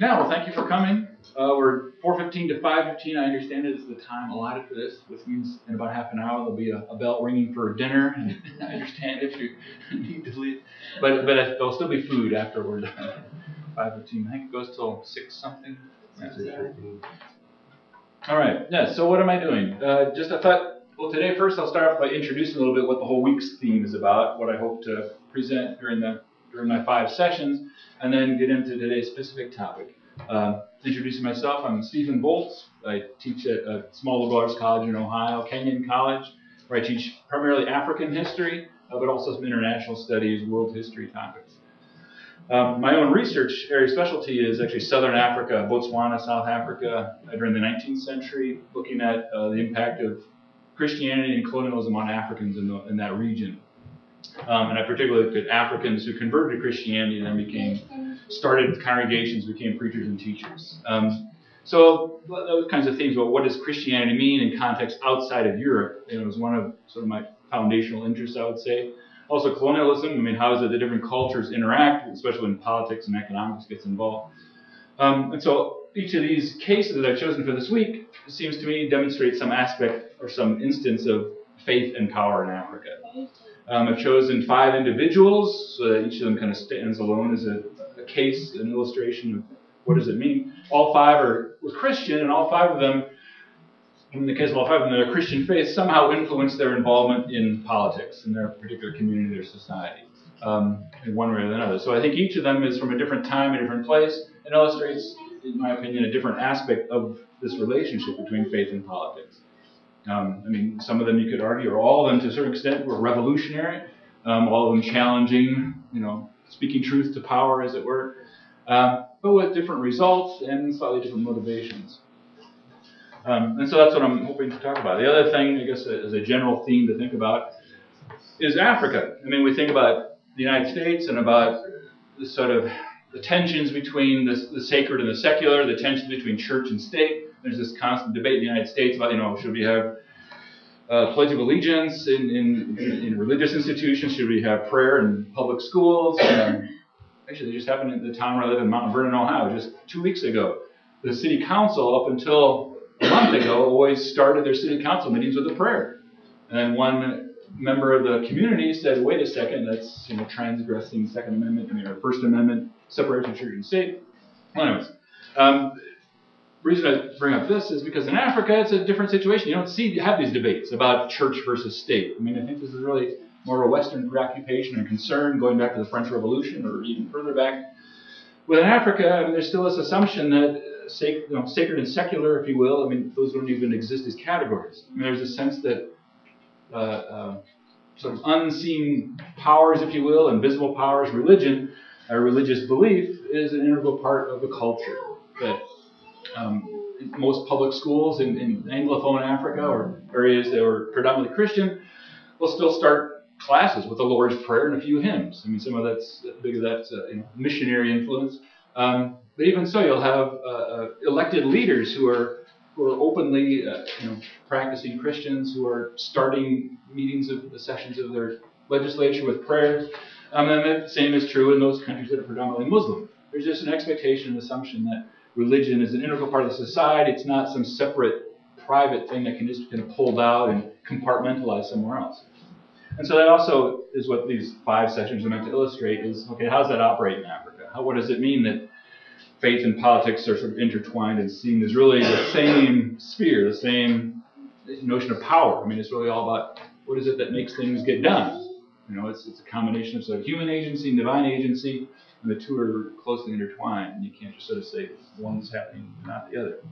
Yeah, well, thank you for coming. We're 4:15 to 5:15. I understand it is the time allotted for this, which means in about half an hour there'll be a bell ringing for dinner. And I understand if you need to leave, but there'll still be food after we're done. 5:15. I think it goes till 6 something. All right. Yeah. So what am I doing? I thought. Well, today first I'll start off by introducing a little bit what the whole week's theme is about, what I hope to present during my 5 sessions, and then get into today's specific topic. Introducing myself, I'm Stephen Boltz. I teach at a small liberal arts college in Ohio, Kenyon College, where I teach primarily African history, but also some international studies, world history topics. My own research area specialty is actually Southern Africa, Botswana, South Africa, during the 19th century, looking at the impact of Christianity and colonialism on Africans in that region. And I particularly looked at Africans who converted to Christianity and then started congregations, became preachers and teachers. So those kinds of things about what does Christianity mean in context outside of Europe, was one of sort of my foundational interests, I would say. Also colonialism, how is it that different cultures interact, especially when politics and economics gets involved. And so each of these cases that I've chosen for this week seems to me demonstrate some aspect or some instance of faith and power in Africa. I've chosen 5 individuals, so that each of them kind of stands alone as a case, an illustration of what does it mean. All 5 were Christian, and all 5 of them, in the case of all 5 of them, their Christian faith somehow influenced their involvement in politics, in their particular community or society, in one way or another. So I think each of them is from a different time, a different place, and illustrates, in my opinion, a different aspect of this relationship between faith and politics. Some of them you could argue, or all of them to a certain extent, were revolutionary, all of them challenging, speaking truth to power, as it were, but with different results and slightly different motivations. And so that's what I'm hoping to talk about. The other thing, I guess, as a general theme to think about is Africa. We think about the United States and about the sort of the tensions between the sacred and the secular, the tensions between church and state. There's this constant debate in the United States about, should we have Pledge of Allegiance in religious institutions? Should we have prayer in public schools? Actually, it just happened in the town where I live in Mount Vernon, Ohio, just 2 weeks ago. The city council, up until a month ago, always started their city council meetings with a prayer. And then one member of the community said, wait a second, that's transgressing Second Amendment, or First Amendment, separation of church and state. Well, anyways, the reason I bring up this is because in Africa, it's a different situation. You don't have these debates about church versus state. I think this is really more of a Western preoccupation and concern going back to the French Revolution or even further back. Within Africa, there's still this assumption that sacred and secular, if you will, those don't even exist as categories. There's a sense that sort of unseen powers, if you will, invisible powers, religion, religious belief is an integral part of the culture. That most public schools in Anglophone Africa or areas that were predominantly Christian will still start classes with the Lord's Prayer and a few hymns. Some of that's big of that missionary influence. But even so, you'll have elected leaders who are openly practicing Christians, who are starting meetings of the sessions of their legislature with prayers. And the same is true in those countries that are predominantly Muslim. There's just an expectation and assumption that religion is an integral part of the society. It's not some separate private thing that can just kind of pulled out and compartmentalized somewhere else. And so that also is what these 5 sessions are meant to illustrate is, okay, how does that operate in Africa? What does it mean that faith and politics are sort of intertwined and seen as really the same sphere, the same notion of power? It's really all about what is it that makes things get done? It's a combination of sort of human agency and divine agency, and the two are closely intertwined, and you can't just sort of say one's happening and not the other.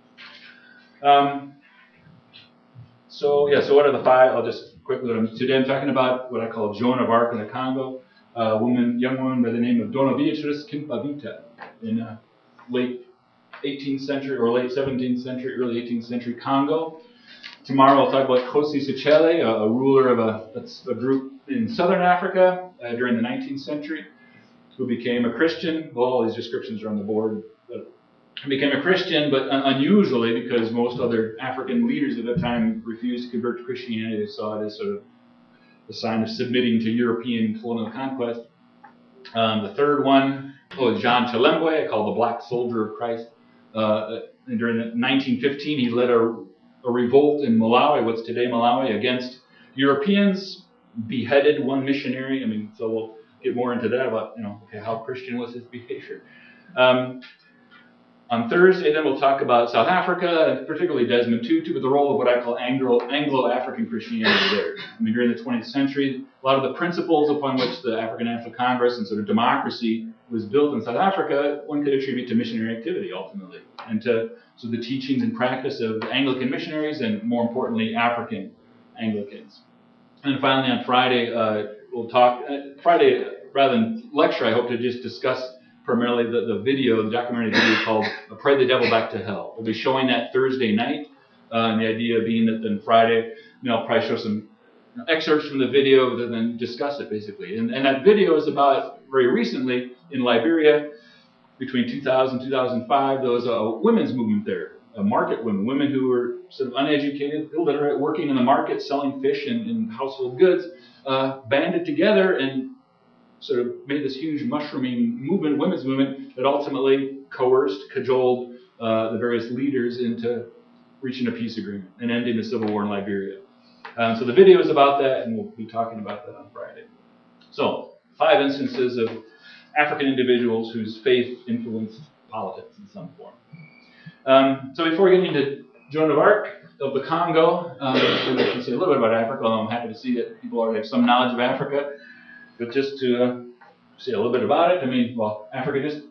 So what are the 5? I'll just quickly, today I'm talking about what I call Joan of Arc in the Congo, young woman by the name of Dona Beatriz Kimpavita in late 18th century or late 17th century, early 18th century Congo. Tomorrow I'll talk about Kosi Sechele, a ruler of a group in southern Africa during the 19th century, who became a Christian. Well, all these descriptions are on the board. But became a Christian, but unusually, because most other African leaders at the time refused to convert to Christianity. They saw it as sort of a sign of submitting to European colonial conquest. The third one Jean Chilembwe, called the Black Soldier of Christ. And during 1915, he led a revolt in Malawi, what's today Malawi, against Europeans, beheaded one missionary. I mean, so we'll get more into that about, how Christian was his behavior. On Thursday, then we'll talk about South Africa, and particularly Desmond Tutu, but the role of what I call Anglo-African Christianity there. I mean, during the 20th century, a lot of the principles upon which the African National Congress and sort of democracy was built in South Africa, one could attribute to missionary activity ultimately, and to the teachings and practice of Anglican missionaries, and more importantly, African Anglicans. And finally, on Friday, we'll talk. Friday, rather than lecture, I hope to just discuss primarily the documentary video called Pray the Devil Back to Hell. We'll be showing that Thursday night, and the idea being that then Friday, I'll probably show some excerpts from the video, but then discuss it basically. And that video is about very recently in Liberia, between 2000 and 2005, there was a women's movement there, market women who were sort of uneducated, illiterate, working in the market, selling fish and household goods, banded together and sort of made this huge mushrooming movement, women's movement, that ultimately coerced, cajoled the various leaders into reaching a peace agreement and ending the civil war in Liberia. So the video is about that, and we'll be talking about that on Friday. So, 5 instances of African individuals whose faith influenced politics in some form. So before getting into Joan of Arc of the Congo, I can say a little bit about Africa, although I'm happy to see that people already have some knowledge of Africa. But just to say a little bit about it, Africa just,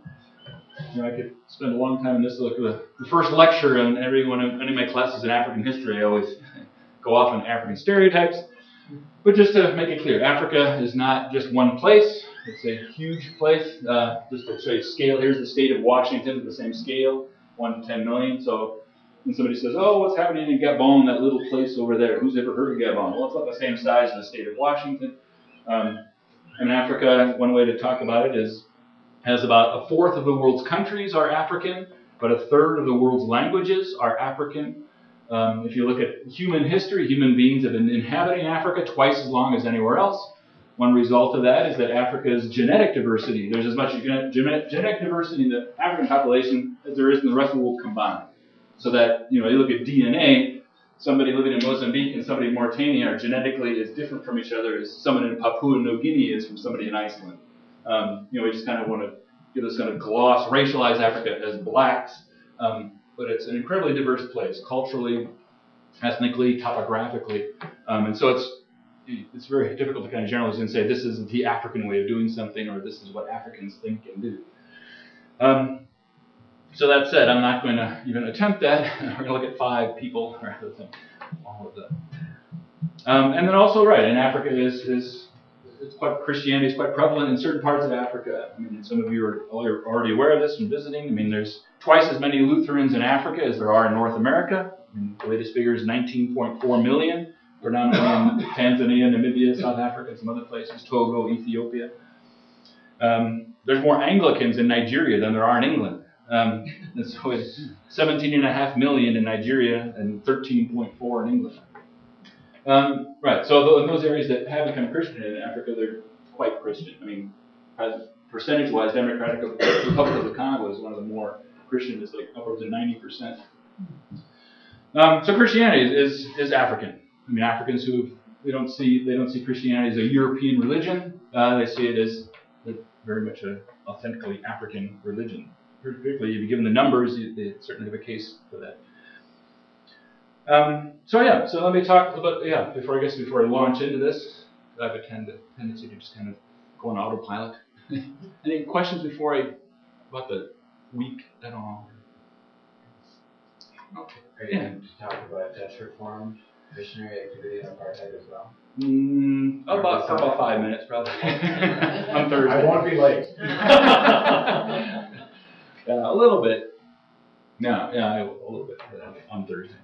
I could spend a long time in this. Look, the first lecture on any of my classes in African history, I always go off on African stereotypes. But just to make it clear, Africa is not just one place. It's a huge place. Just to show you scale, here's the state of Washington, the same scale, 1 to 10 million. So when somebody says, what's happening in Gabon, that little place over there? Who's ever heard of Gabon? Well, it's not the same size as the state of Washington. And Africa, one way to talk about it has about 1/4 of the world's countries are African, but 1/3 of the world's languages are African. If you look at human history, human beings have been inhabiting Africa twice as long as anywhere else. One result of that is that Africa's genetic diversity, there's as much genetic diversity in the African population as there is in the rest of the world combined. So that, you look at DNA, somebody living in Mozambique and somebody in Mauritania are genetically as different from each other as someone in Papua New Guinea is from somebody in Iceland. We just kind of want to give this kind of gloss, racialize Africa as blacks, but it's an incredibly diverse place, culturally, ethnically, topographically, and so it's very difficult to kind of generalize and say this is the African way of doing something, or this is what Africans think and do. So that said, I'm not going to even attempt that. We're going to look at 5 people rather than all of them. And then also, right, in Africa Christianity is quite prevalent in certain parts of Africa. I mean, some of you are already aware of this from visiting. I mean, there's twice as many Lutherans in Africa as there are in North America. I mean, the latest figure is 19.4 million, predominantly in Tanzania, Namibia, South Africa, and some other places, Togo, Ethiopia. There's more Anglicans in Nigeria than there are in England. And so it's 17.5 million in Nigeria and 13.4 in England. Right, so in those areas that have become Christian in Africa, they're quite Christian. I mean, percentage-wise, Democratic Republic of the Congo is one of the more Christian, it's like upwards of 90%. So Christianity is African. I mean, Africans they don't see Christianity as a European religion. They see it as very much an authentically African religion. Particularly, if you give them the numbers, they certainly have a case for that. So let me talk about, before I launch into this, I have a tendency to just kind of go on autopilot. Any questions about the week at all? Okay. Are you going to talk about Dutch Reformed missionary activity and apartheid as well? About 5 minutes, probably. On Thursday. I won't be late. A little bit. A little bit on Thursday.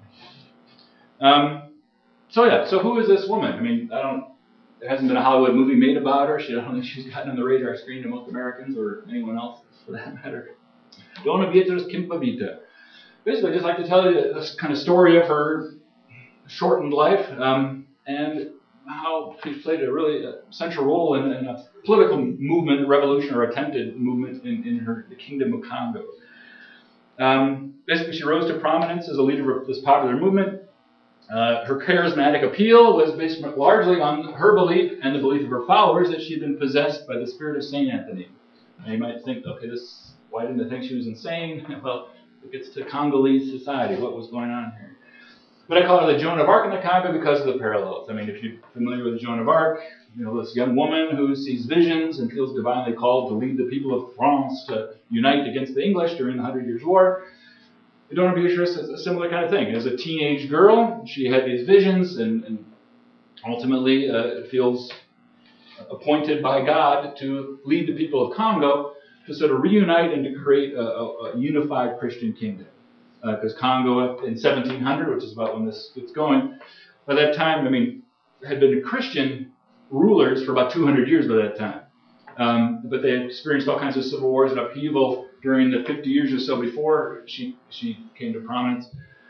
So who is this woman? I mean, there hasn't been a Hollywood movie made about her. I don't think she's gotten on the radar screen to most Americans or anyone else for that matter. Dona Beatriz Kimpa-Vita. Basically, I'd just like to tell you this kind of story of her shortened life, and how she's played a really central role in a political movement, revolution, or attempted movement in the Kingdom of Congo. Basically, she rose to prominence as a leader of this popular movement. Her charismatic appeal was based largely on her belief and the belief of her followers that she had been possessed by the spirit of Saint Anthony. Now you might think, okay, why didn't they think she was insane? Well, it gets to Congolese society, what was going on here. But I call her the Joan of Arc in the Congo because of the parallels. I mean, if you're familiar with Joan of Arc, this young woman who sees visions and feels divinely called to lead the people of France to unite against the English during the 100 Years' War. Dona Beatrice is a similar kind of thing. As a teenage girl, she had these visions and ultimately feels appointed by God to lead the people of Congo to sort of reunite and to create a unified Christian kingdom. Because Congo in 1700, which is about when this gets going, by that time, had been Christian rulers for about 200 years by that time. But they had experienced all kinds of civil wars and upheaval during the 50 years or so before she came to prominence.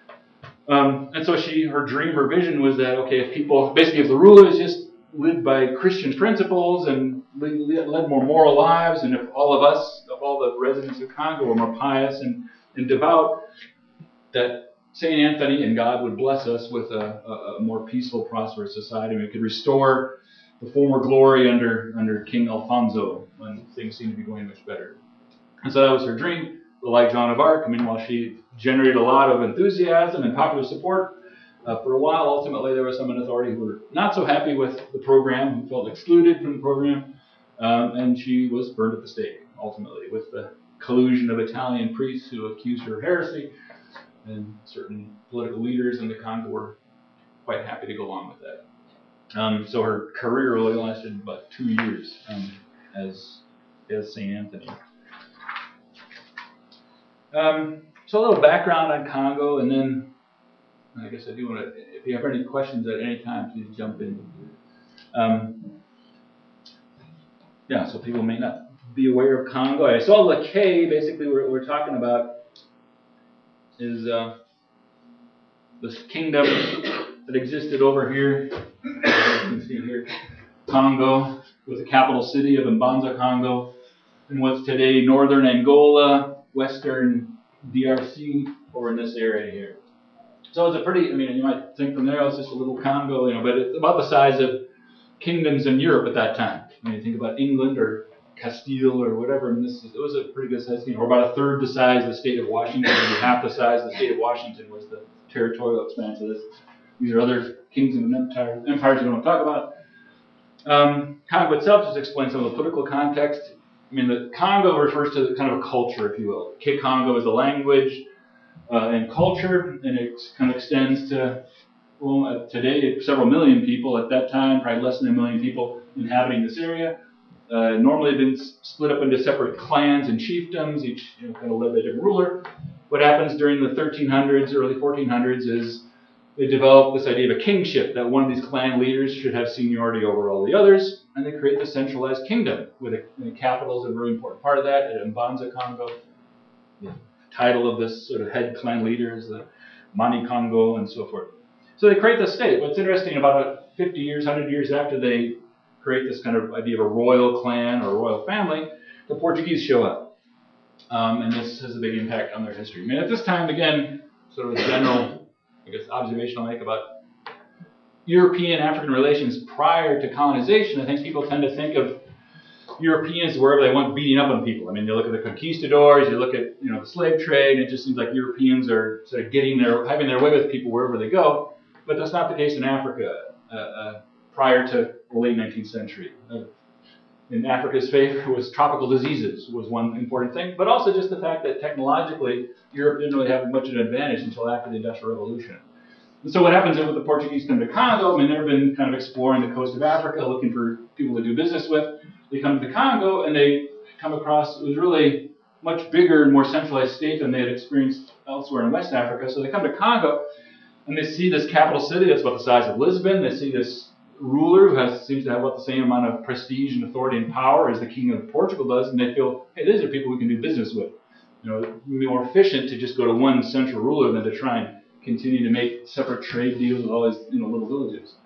And so her dream, her vision was that, okay, if the rulers just lived by Christian principles and led more moral lives, and if all of us, of all the residents of Congo, were more pious and devout, that St. Anthony and God would bless us with a more peaceful, prosperous society. We could restore the former glory under King Alfonso when things seemed to be going much better. And so that was her dream. But like Joan of Arc, while she generated a lot of enthusiasm and popular support, for a while, ultimately, there was some in authority who were not so happy with the program, who felt excluded from the program, and she was burned at the stake, ultimately, with the collusion of Italian priests who accused her of heresy, and certain political leaders in the Congo were quite happy to go along with that. So her career really lasted about 2 years as St. Anthony. So a little background on Congo, and then I guess I do want to, if you have any questions at any time, please jump in. So people may not be aware of Congo. I saw Lacaille, basically what we're talking about is this kingdom that existed over here. You can see here, Congo, with the capital city of Mbanza, Congo, in what's today northern Angola, western DRC, or in this area here. So it's a pretty, you might think from there, it's just a little Congo, but it's about the size of kingdoms in Europe at that time. You think about England or Castile or whatever, it was a pretty good size kingdom, or about a third the size of the state of Washington, maybe half the size of the state of Washington was the territorial expanse of this. These are other kingdoms and empires we don't want to talk about. Congo itself just explains some of the political context. The Congo refers to kind of a culture, if you will. Kikongo is the language and culture, and it kind of extends to, today, several million people. At that time, probably less than 1 million people inhabiting this area. Normally been split up into separate clans and chiefdoms, each kind of led by a different ruler. What happens during the 1300s, early 1400s is they develop this idea of a kingship, that one of these clan leaders should have seniority over all the others, and they create this centralized kingdom, with the capital is a very important part of that, at Mbanza, Congo. The title of this sort of head clan leader is the Mani Congo, and so forth. So they create this state. What's interesting, about 50 years, 100 years after they create this kind of idea of a royal clan or a royal family, the Portuguese show up. And this has a big impact on their history. At this time, again, sort of a general, observation I'll make about European-African relations prior to colonization. I think people tend to think of Europeans wherever they want beating up on people. You look at the conquistadors, you look at the slave trade, and it just seems like Europeans are sort of having their way with people wherever they go. But that's not the case in Africa prior to the late 19th century. In Africa's favor was tropical diseases was one important thing, but also just the fact that technologically Europe didn't really have much of an advantage until after the Industrial Revolution. And so what happens is when the Portuguese come to Congo, they've been kind of exploring the coast of Africa, looking for people to do business with. They come to the Congo and they come across, it was really much bigger and more centralized state than they had experienced elsewhere in West Africa. So they come to Congo and they see this capital city that's about the size of Lisbon. They see this ruler who seems to have about the same amount of prestige and authority and power as the king of Portugal does, and they feel, hey, these are people we can do business with. It would be more efficient to just go to one central ruler than to try and continue to make separate trade deals with all these little villages.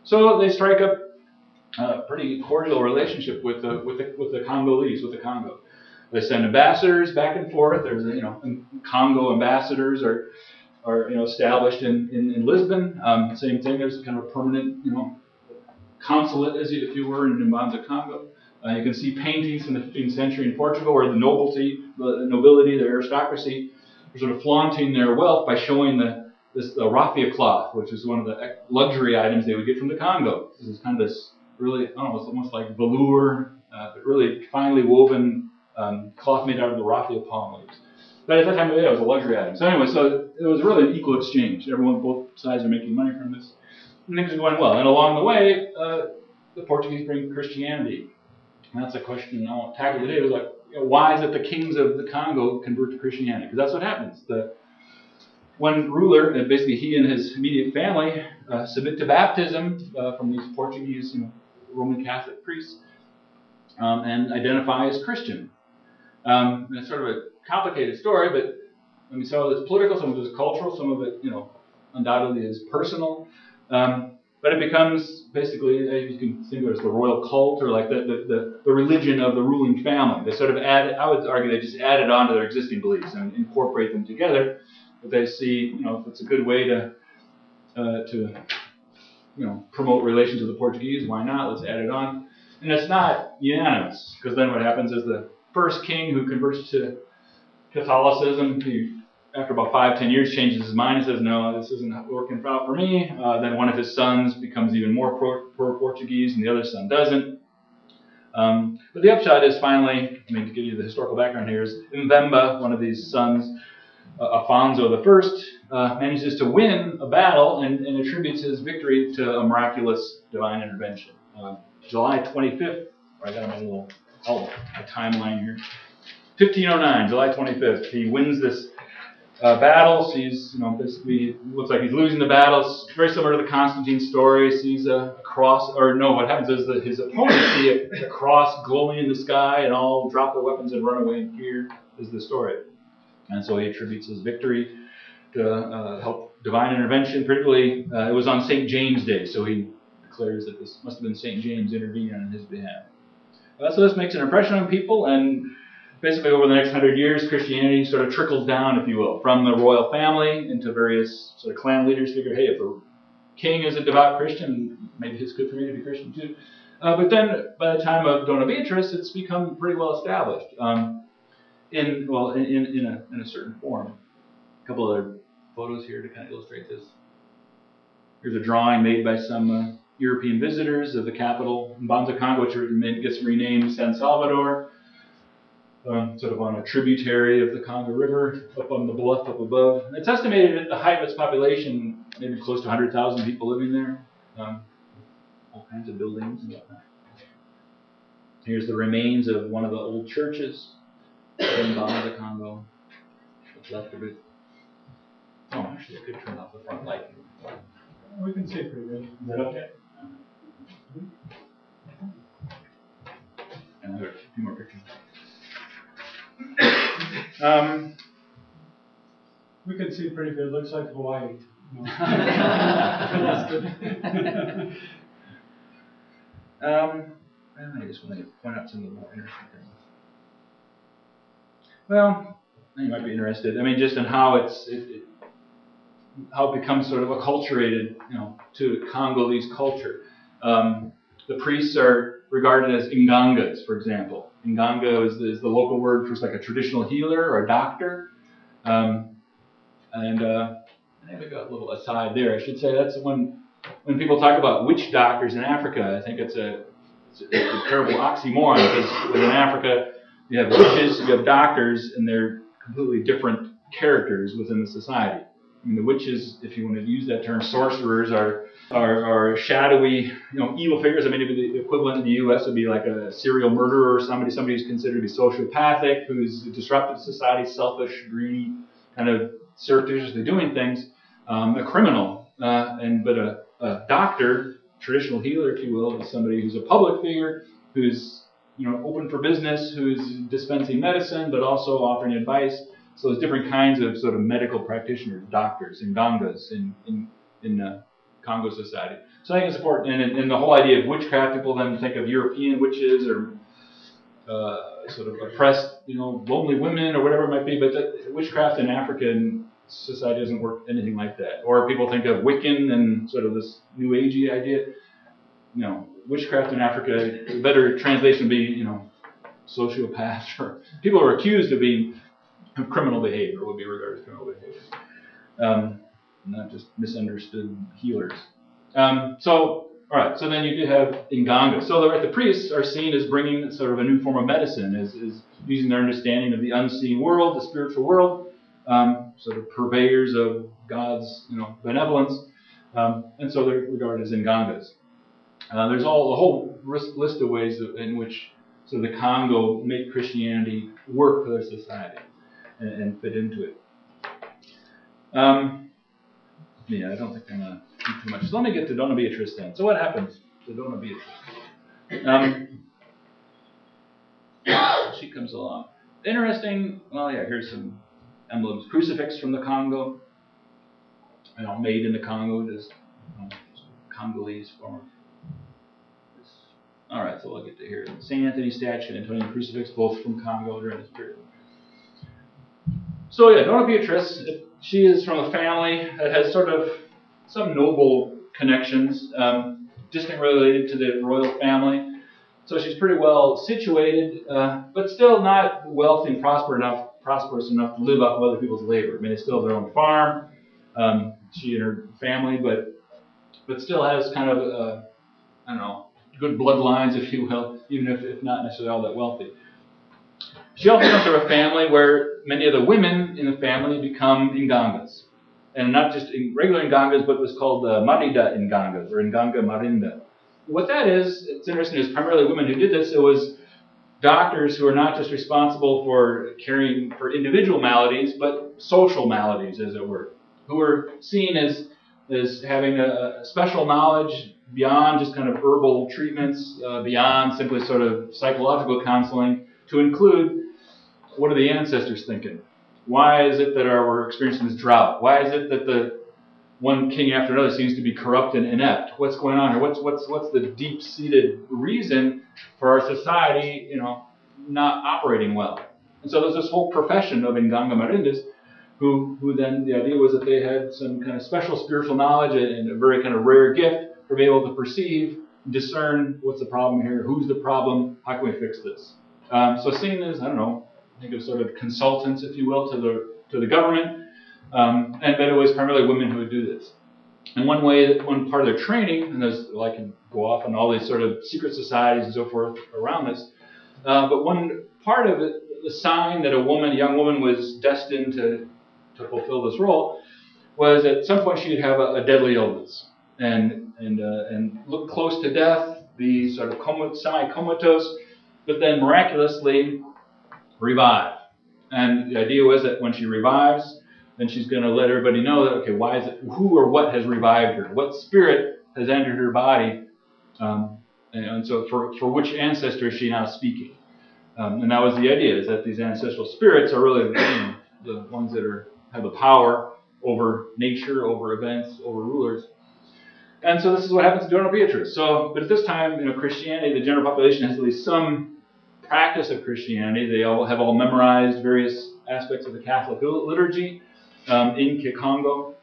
So they strike up a pretty cordial relationship with the Congolese, with the Congo. They send ambassadors back and forth. There's Congo ambassadors are established in Lisbon. Same thing. There's kind of a permanent consulate, if you were, in Mbanza, Congo. You can see paintings from the 15th century in Portugal where the nobility, the aristocracy, were sort of flaunting their wealth by showing the raffia cloth, which is one of the luxury items they would get from the Congo. This is kind of this really, I don't know, it's almost like velour, but really finely woven cloth made out of the raffia palm leaves. But at that time of day, it was a luxury item. So anyway, so it was really an equal exchange. Both sides are making money from this. And things are going well. And along the way, the Portuguese bring Christianity. And that's a question I won't tackle today. It was like, why is it the kings of the Congo convert to Christianity? Because that's what happens. The one ruler, and basically he and his immediate family, submit to baptism from these Portuguese Roman Catholic priests and identify as Christian. And it's sort of a complicated story, but I mean, some of it's political, some of it is cultural, some of it, undoubtedly is personal. But it becomes basically, you can think of it as the royal cult, or like the religion of the ruling family. They sort of add, I would argue, they just added on to their existing beliefs and incorporate them together. But they see, if it's a good way to promote relations with the Portuguese, why not? Let's add it on. And it's not unanimous, because then what happens is the first king who converts to Catholicism, he, after about 5-10 years, changes his mind and says, no, this isn't working out for me. Then one of his sons becomes even more pro-Portuguese, and the other son doesn't. But the upshot is finally, to give you the historical background here, is Mbemba, one of these sons, Afonso I, manages to win a battle and attributes his victory to a miraculous divine intervention. July 25th, I got my little timeline here. 1509, July 25th, he wins this battle. Sees, basically, looks like he's losing the battle. It's very similar to the Constantine story. Sees a cross, what happens is that his opponents see a cross glowing in the sky and all drop their weapons and run away in fear, is the story. And so he attributes his victory to help divine intervention. Particularly, it was on St. James Day, so he declares that this must have been St. James intervening on his behalf. So this makes an impression on people, and basically over the next 100 years, Christianity sort of trickles down, if you will, from the royal family into various sort of clan leaders. Figure, hey, if a king is a devout Christian, maybe it's good for me to be Christian too. But then, by the time of Dona Beatriz, it's become pretty well established in a certain form. A couple other photos here to kind of illustrate this. Here's a drawing made by some European visitors of the capital, Mbanza, Congo, which gets renamed San Salvador. Sort of on a tributary of the Congo River, up on the bluff up above. And it's estimated at the height of its population, maybe close to 100,000 people living there. All kinds of buildings and whatnot. Here's the remains of one of the old churches in Mbanza, Congo. What's left of it. Oh, actually, I could turn off the front light. We can see it pretty good. Is that okay? And I've got a few more pictures. We can see it pretty good. It looks like Hawaii. I just want to point out some of the more interesting things. Well, you might be interested. Just in how how it becomes sort of acculturated, to Congolese culture. The priests are regarded as Ngangas, for example. Nganga is the local word for like a traditional healer or a doctor. And maybe got a little aside there. I should say that's when people talk about witch doctors in Africa, I think it's a terrible oxymoron, because within Africa you have witches, you have doctors, and they're completely different characters within the society. The witches, if you want to use that term, sorcerers are shadowy, evil figures. Maybe the equivalent in the U.S. would be like a serial murderer or somebody who's considered to be sociopathic, who's disrupted society, selfish, greedy, kind of surreptitiously doing things. A criminal, but a doctor, traditional healer, if you will, is somebody who's a public figure, who's open for business, who's dispensing medicine, but also offering advice. So there's different kinds of sort of medical practitioners, doctors, and Ngangas in Congo society. So I think it's important, and the whole idea of witchcraft, people then think of European witches or sort of oppressed, lonely women or whatever it might be, but witchcraft in African society doesn't work anything like that. Or people think of Wiccan and sort of this New Agey idea. No, witchcraft in Africa, a better translation would be, sociopaths or people who are accused of being of criminal behavior would be regarded as criminal behavior, not just misunderstood healers. So then you do have Inganga. So the priests are seen as bringing sort of a new form of medicine, is using their understanding of the unseen world, the spiritual world, sort of purveyors of God's benevolence, and so they're regarded as Ingangas. There's a whole list of ways in which sort of the Congo make Christianity work for their society and fit into it. I don't think I'm going to do too much. So let me get to Dona Beatrice then. So what happens to Dona Beatrice? She comes along. Interesting. Well, yeah, here's some emblems. Crucifix from the Congo. Made in the Congo, just Congolese form. All right, so we'll get to here. St. Anthony statue and Antonian crucifix, both from Congo during this period. So yeah, Dona Beatrice, she is from a family that has sort of some noble connections, distant related to the royal family. So she's pretty well situated, but still not wealthy and prosperous enough to live off of other people's labor. I mean, they still have their own farm, she and her family, but still has kind of, good bloodlines, if you will, even if not necessarily all that wealthy. She also comes from a family where many of the women in the family become Ingangas. And not just regular Ingangas, but what's called Marida Ingangas, or Inganga Marinda. What that is, it's interesting, it's primarily women who did this. It was doctors who are not just responsible for caring for individual maladies, but social maladies, as it were, who were seen as having a special knowledge beyond just kind of herbal treatments, beyond simply sort of psychological counseling, to include what are the ancestors thinking? Why is it that we're experiencing this drought? Why is it that the one king after another seems to be corrupt and inept? What's going on here? What's the deep-seated reason for our society, not operating well? And so there's this whole profession of Inganga Marindas, who then the idea was that they had some kind of special spiritual knowledge and a very kind of rare gift for being able to perceive, discern what's the problem here, who's the problem, how can we fix this? So seen as, think of sort of consultants, if you will, to the government, but it was primarily women who would do this. And one part of their training, and I can go off on all these sort of secret societies and so forth around this, but one part of it, the sign that a young woman was destined to fulfill this role, was at some point she'd have a deadly illness and look close to death, be sort of semi-comatose, but then miraculously revive. And the idea was that when she revives, then she's going to let everybody know that, okay, why is it, who or what has revived her? What spirit has entered her body? And so for which ancestor is she now speaking? And that was the idea, is that these ancestral spirits are really the ones that have the power over nature, over events, over rulers. And so this is what happens to Dona Beatrice. But at this time, Christianity, the general population has at least some practice of Christianity. They all have memorized various aspects of the Catholic liturgy in Kikongo.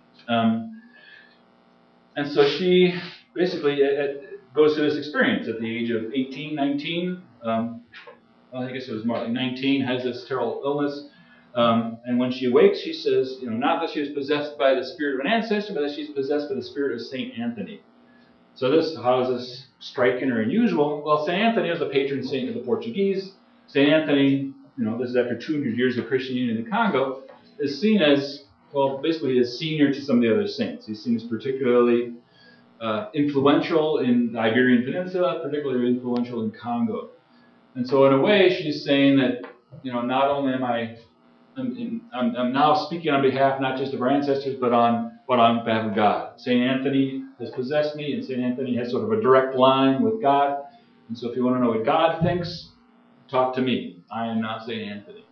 And so she basically goes through this experience at the age of 18, 19. I guess it was more like 19, has this terrible illness. And when she awakes, she says, not that she was possessed by the spirit of an ancestor, but that she's possessed by the spirit of St. Anthony. So how is this striking or unusual? Well, St. Anthony is the patron saint of the Portuguese. St. Anthony, this is after 200 years of Christianity in the Congo, is seen as, basically as senior to some of the other saints. He's seen as particularly influential in the Iberian Peninsula, particularly influential in Congo. And so in a way, she's saying that, not only I'm now speaking on behalf not just of our ancestors, but on behalf of God. St. Anthony has possessed me, and St. Anthony has sort of a direct line with God. And so if you want to know what God thinks, talk to me. I am not St. Anthony.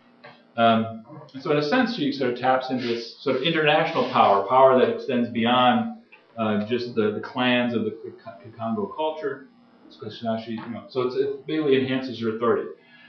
And so in a sense, she sort of taps into this sort of international power that extends beyond just the clans of the Congo culture. So it basically enhances her authority.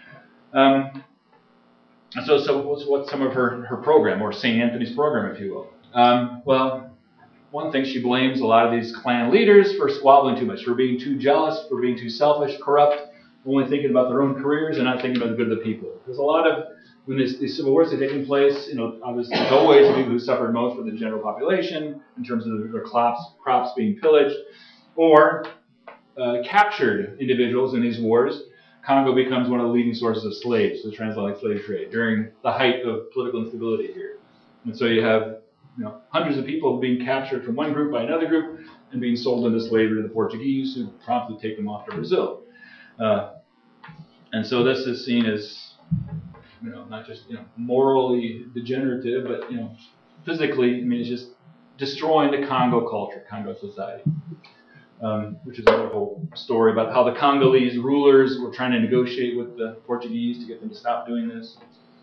So what's some of her program, or St. Anthony's program, if you will? Well, one thing, she blames a lot of these clan leaders for squabbling too much, for being too jealous, for being too selfish, corrupt, only thinking about their own careers and not thinking about the good of the people. There's a lot of, when these civil wars are taking place, obviously there's always the people who suffered most for the general population in terms of their crops being pillaged, or captured individuals in these wars. Congo becomes one of the leading sources of slaves, the transatlantic slave trade, during the height of political instability here. And so you have hundreds of people being captured from one group by another group and being sold into slavery to the Portuguese, who promptly take them off to Brazil. And so this is seen as, not just morally degenerative, but physically. I mean, it's just destroying the Congo culture, Congo society. Which is another whole story about how the Congolese rulers were trying to negotiate with the Portuguese to get them to stop doing this.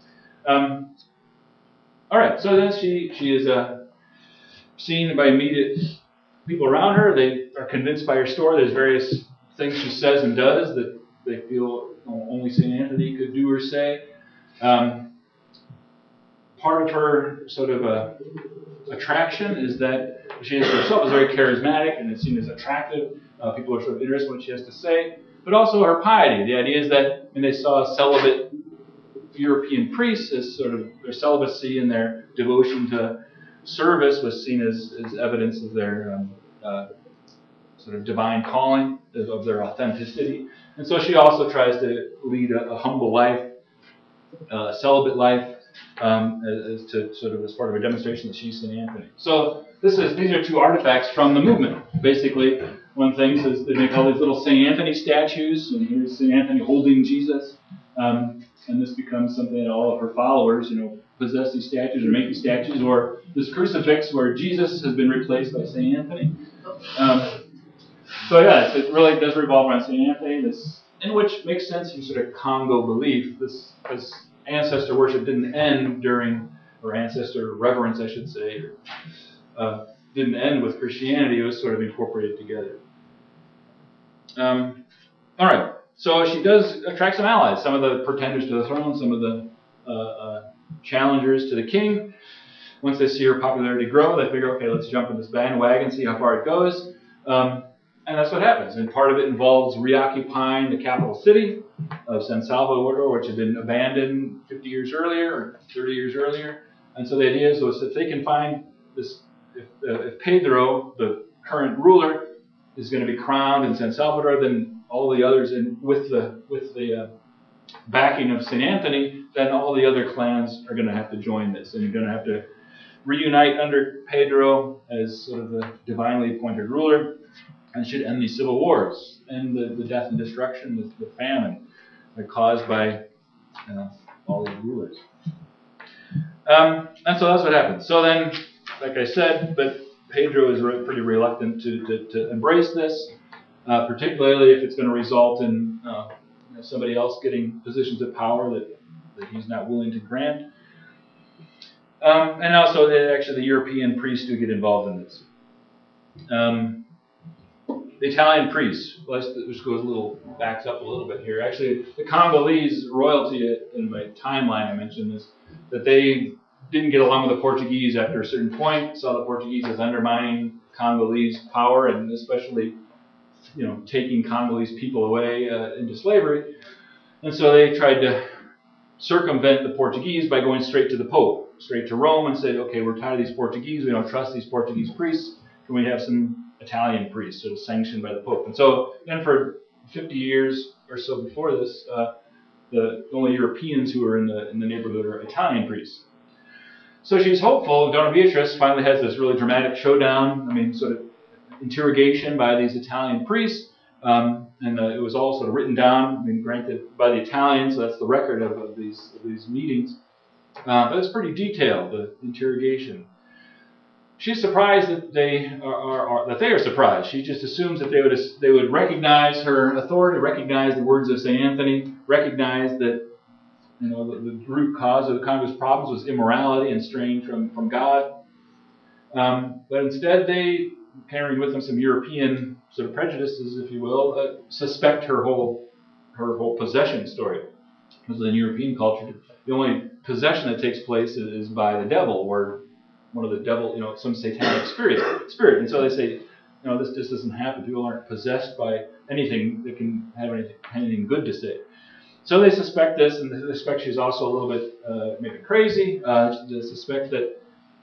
All right, so then she is seen by immediate people around her. They are convinced by her story. There's various things she says and does that they feel only St. Anthony could do or say. Part of her sort of attraction is that she herself is very charismatic and is seen as attractive. People are sort of interested in what she has to say. But also her piety. The idea is that when they saw celibate European priests, as sort of their celibacy and their devotion to service was seen as evidence of their sort of divine calling, of their authenticity. And so she also tries to lead a humble life, a celibate life, as part of a demonstration that she's St. Anthony. So these are two artifacts from the movement. Basically, one thing is they make all these little St. Anthony statues, and here's St. Anthony holding Jesus, and this becomes something that all of her followers, possess these statues or make these statues, or this crucifix where Jesus has been replaced by St. Anthony. It really does revolve around St. Anthony. This, in which makes sense in sort of Congo belief. This because ancestor worship didn't end or ancestor reverence, I should say, didn't end with Christianity. It was sort of incorporated together. All right. So she does attract some allies, some of the pretenders to the throne, some of the challengers to the king. Once they see her popularity grow, they figure, okay, let's jump in this bandwagon, see how far it goes. And that's what happens. And part of it involves reoccupying the capital city of San Salvador, which had been abandoned 50 years earlier or 30 years earlier. And so the idea is if they can find this, if Pedro, the current ruler, is going to be crowned in San Salvador, then all the others, with the backing of St. Anthony, then all the other clans are going to have to join this, and you're going to have to reunite under Pedro as sort of the divinely appointed ruler, and should end these civil wars, and the death and destruction, the famine caused by all these rulers. And so that's what happens. So then, like I said, but Pedro is pretty reluctant to embrace this, particularly if it's going to result in somebody else getting positions of power that he's not willing to grant. And also, the European priests do get involved in this. The Italian priests, which backs up a little bit here. Actually, the Congolese royalty, in my timeline I mentioned this, that they didn't get along with the Portuguese after a certain point, saw the Portuguese as undermining Congolese power, and especially, taking Congolese people away into slavery. And so they tried to circumvent the Portuguese by going straight to the Pope, straight to Rome, and said, okay, we're tired of these Portuguese, we don't trust these Portuguese priests, can we have some Italian priests, sort of sanctioned by the Pope? And so then for 50 years or so before this, the only Europeans who were in the neighborhood are Italian priests. So she's hopeful. Donna Beatrice finally has this really dramatic showdown, sort of interrogation by these Italian priests, and it was all sort of written down, granted by the Italians, so that's the record of these meetings. But it's pretty detailed, the interrogation. She's surprised that they are surprised. She just assumes that they would recognize her authority, recognize the words of St. Anthony, recognize that the root cause of the Congo's problems was immorality and straying from God. But instead, they carrying with them some European sort of prejudices, if you will, suspect her whole possession story. Because in European culture, the only possession that takes place is by the devil, or one of the devil, some satanic spirit. And so they say, this just doesn't happen. People aren't possessed by anything that can have anything good to say. So they suspect this, and they suspect she's also a little bit maybe crazy. They suspect that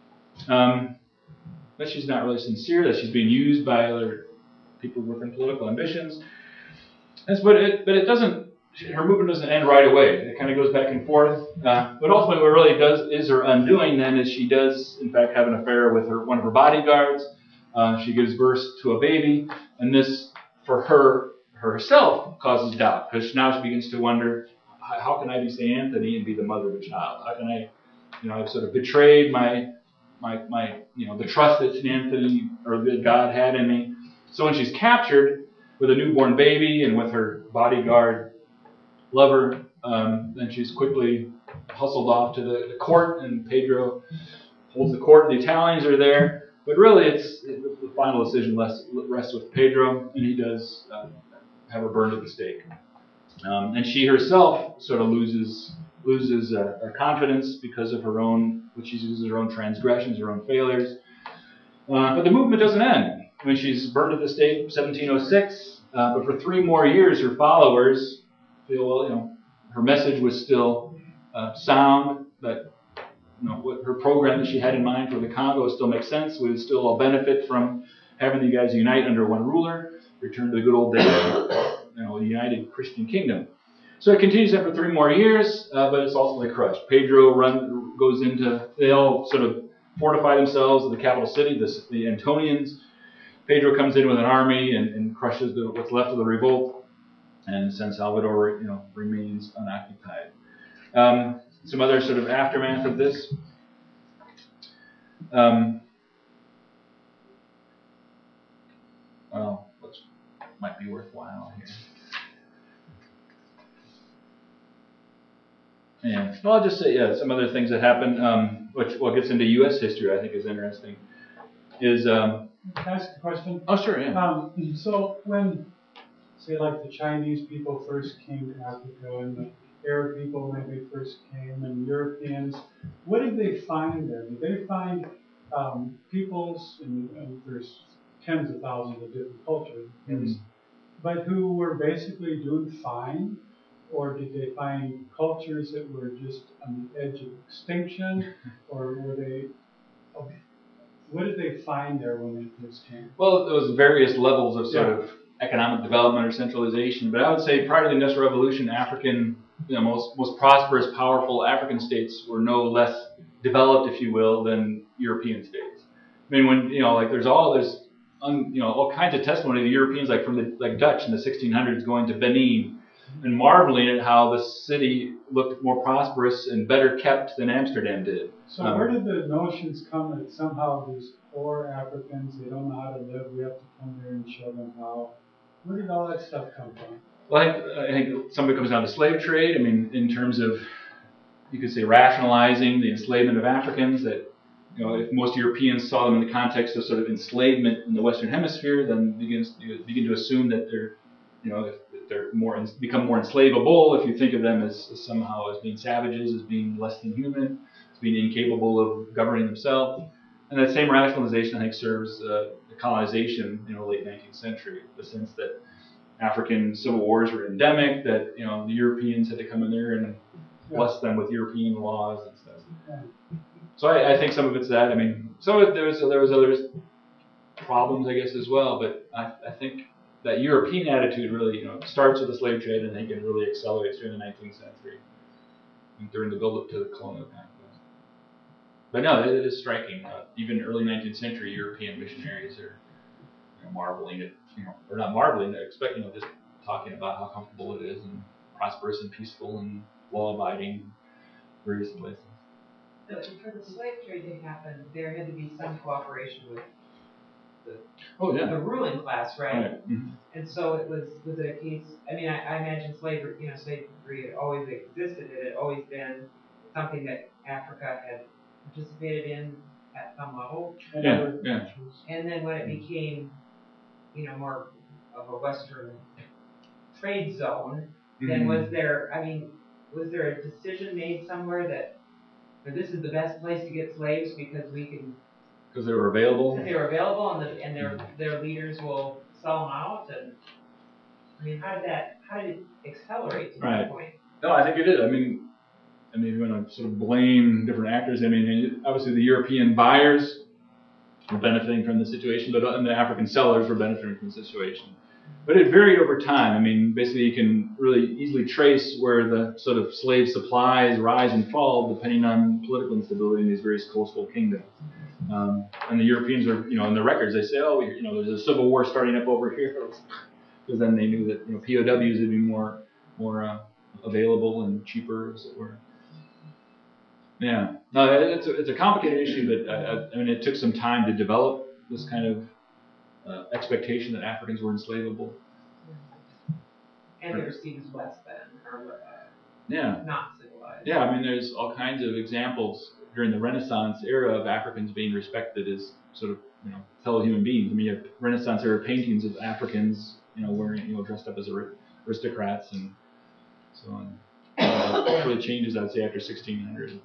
she's not really sincere, that she's being used by other people with political ambitions. But it doesn't. Her movement doesn't end right away. It kind of goes back and forth. But ultimately, what really is her undoing then is she does, in fact, have an affair with one of her bodyguards. She gives birth to a baby, and this, for herself, causes doubt, because now she begins to wonder, how can I be St. Anthony and be the mother of a child? How can I, I've sort of betrayed my the trust that St. Anthony or that God had in me. So when she's captured with a newborn baby and with her bodyguard lover, then she's quickly hustled off to the court, and Pedro holds the court. The Italians are there, but really the final decision rests with Pedro, and he does have her burned at the stake. And she herself sort of loses her confidence because of her own, which she uses her own transgressions, her own failures. But the movement doesn't end. When she's burned at the stake, 1706, but for 3 more years, her followers feel, her message was still sound, that what her program that she had in mind for the Congo still makes sense. We would still all benefit from having the guys unite under one ruler, return to the good old days of united Christian kingdom. So it continues on for 3 more years, but it's ultimately crushed. Pedro goes into, they all sort of fortify themselves in the capital city, the Antonians. Pedro comes in with an army and crushes what's left of the revolt, and San Salvador, remains unoccupied. Some other sort of aftermath of this. What might be worthwhile here. Yeah. Well, I'll just say, some other things that happened, which gets into U.S. history, I think is interesting, is... Can I ask a question? Oh, sure, yeah. So when, say, like the Chinese people first came to Africa, and the Arab people maybe first came, and Europeans, what did they find there? Did they find peoples, and there's tens of thousands of different cultures, but who were basically doing fine? Or did they find cultures that were just on the edge of extinction? Or were they... What did they find there when they first came? Well, there was various levels of sort of economic development or centralization. But I would say prior to the Industrial Revolution, African, most prosperous, powerful African states were no less developed, if you will, than European states. I mean, when there's all kinds of testimony of the Europeans, like from the Dutch in the 1600s, going to Benin and marveling at how the city looked more prosperous and better kept than Amsterdam did. So where did the notions come that somehow these poor Africans, they don't know how to live, we have to come here and show them how? Where did all that stuff come from? Well, I think some of it comes down to slave trade. I mean, in terms of, you could say, rationalizing the enslavement of Africans, that if most Europeans saw them in the context of sort of enslavement in the Western Hemisphere, then you begin to assume that they're, if they're become more enslavable, if you think of them as somehow as being savages, as being less than human, as being incapable of governing themselves. And that same rationalization, I think, serves the colonization in the late 19th century, the sense that African civil wars were endemic, that the Europeans had to come in there and bless them with European laws and stuff. So I think some of it's that. I mean, some of it, there was other problems, I guess, as well. But I think that European attitude really, starts with the slave trade, and I think it really accelerates during the 19th century and during the build-up to the colonial conquest. But no, it is striking. Even early 19th century European missionaries are marveling at, or not marveling, they're expecting, just talking about how comfortable it is and prosperous and peaceful and law-abiding various places. So for the slave trade to happen, there had to be some cooperation with the ruling class, right? Mm-hmm. And so it was it a case? I mean, I imagine slavery had always existed. It had always been something that Africa had participated in at some level. And Yeah, other yeah. countries. And then when it became, more of a Western trade zone, then was there a decision made somewhere that this is the best place to get slaves because Because they were available. and their leaders will sell them out? And how did it accelerate to that point? No, I think it did. I mean, if you want to sort of blame different actors, obviously the European buyers were benefiting from the situation, and the African sellers were benefiting from the situation. But it varied over time. Basically you can really easily trace where the sort of slave supplies rise and fall depending on political instability in these various coastal kingdoms. And the Europeans are, in the records, they say, there's a civil war starting up over here. Because then they knew that, POWs would be more available and cheaper, as it were. Yeah. No, it's a complicated issue, but it took some time to develop this kind of expectation that Africans were enslavable. And they were seen as less than, or not civilized. Yeah, there's all kinds of examples during the Renaissance era of Africans being respected as sort of, fellow human beings. You have Renaissance era paintings of Africans, wearing, dressed up as aristocrats and so on. It really changes, I'd say, after 1600.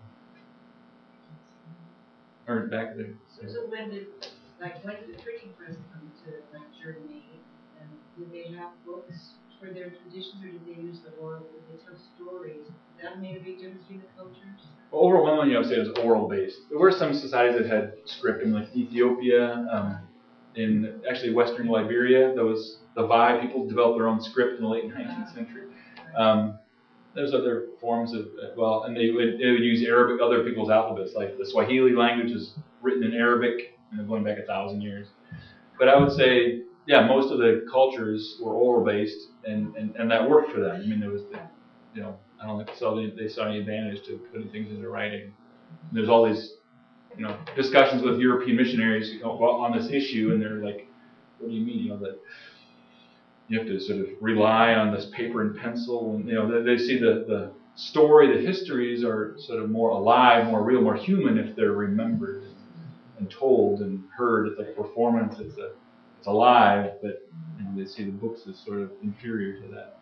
Or back then. So when did the printing press come to Germany, and did they have books for their traditions, or did they use the oral? Did they tell stories? That made a big difference between the cultures. Well, overwhelmingly, I would say it was oral based. There were some societies that had script, like Ethiopia, in actually Western Liberia. The Vai people developed their own script in the late 19th century. There's other forms of, and they would use Arabic, other people's alphabets, like the Swahili language is written in Arabic, going back 1,000 years. But I would say, most of the cultures were oral based, and that worked for them. There was, I don't think they saw any advantage to putting things into writing. And there's all these, discussions with European missionaries on this issue, and they're like, what do you mean, that you have to sort of rely on this paper and pencil, and they see the story, the histories are sort of more alive, more real, more human if they're remembered and told and heard. It's like a performance. It's alive, but they see the books as sort of inferior to that.